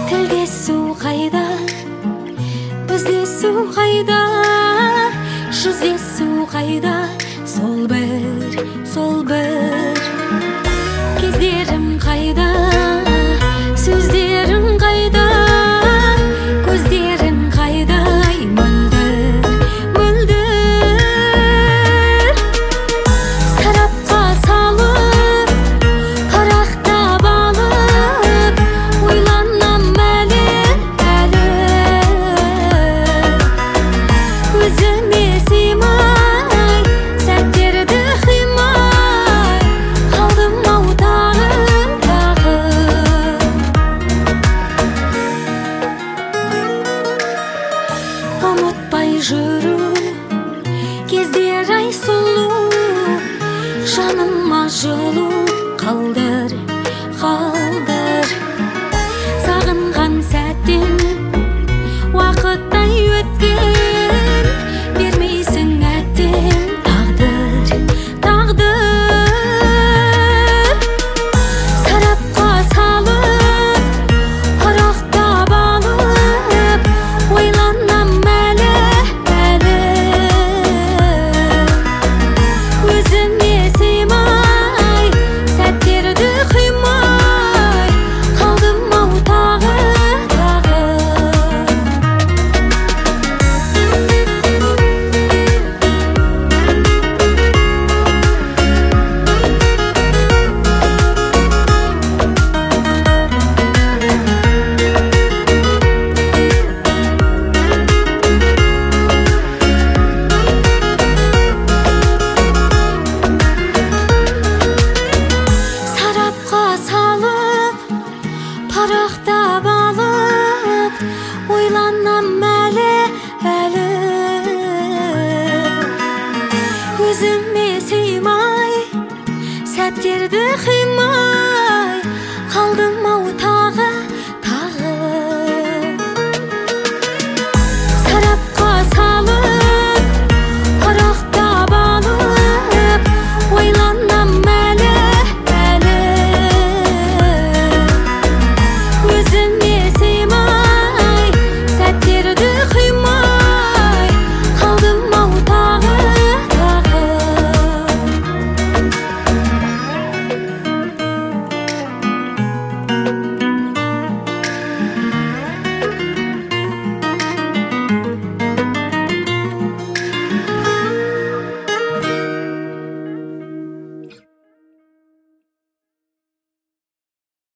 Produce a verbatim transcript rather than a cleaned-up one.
тілдесу қайда, біздесу қайда, жүздесу қайда, сол бір, сол бір кездерім қайда, сөздерім қайда, көздерім қайда, мөлдір, мөлдір сарапқа салып, қарақтап алып, ойланам әлі, әлі өзіме сыймай, сәттерді қимай, қалдым ау тағы, тағы ұмытпай жүру кездер ай сұлу, жаныма жылу қалдыр, қалдыр сағынған сәттен уақыттай өткен, бермейсің әттен тағдыр, тағдыр сарапқа салып, қарақтап алып, ойланам әлі, әлі өзіме сыймай, сәттерді қимай, қалдым ау тағы, тағы сарапқа салып, парақтап алып,